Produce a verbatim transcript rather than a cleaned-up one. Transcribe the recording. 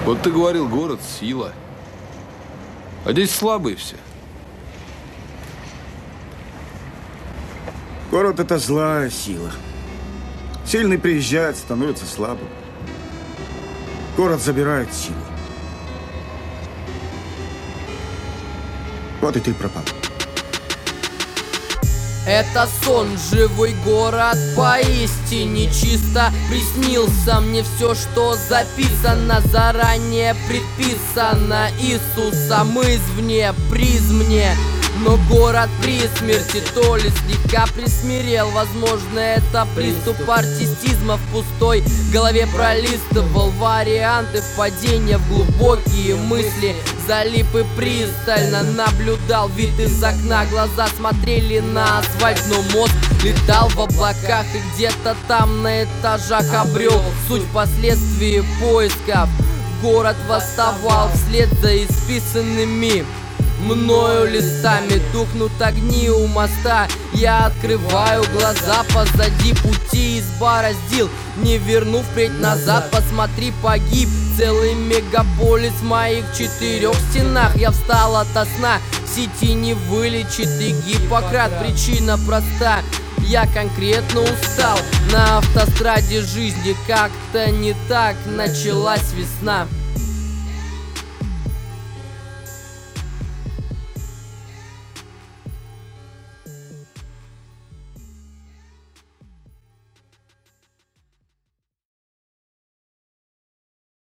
Вот ты говорил, город – сила. А здесь слабые все. Город – это злая сила. Сильный приезжает, становится слабым. Город забирает силу. Вот и ты пропал. Это сон, живой город, поистине чисто. Приснился мне все, что записано, заранее предписано Иисусом извне, приз мне. Но город при смерти, то ли слегка присмирел. Возможно, это приступ артистизма. В пустой голове пролистывал варианты впадения в глубокие мысли. Залип и пристально наблюдал вид из окна. Глаза смотрели на асфальт, но мозг летал в облаках. И где-то там на этажах обрел суть впоследствии поисков. Город восставал вслед за исписанными мною листами. Тухнут огни у моста, я открываю глаза. Позади пути изба раздел, не верну впредь назад. Посмотри, погиб целый мегаполис в моих четырех стенах. Я встал ото сна, сети не вылечит и Гиппократ. Причина проста, я конкретно устал. На автостраде жизни как-то не так началась весна.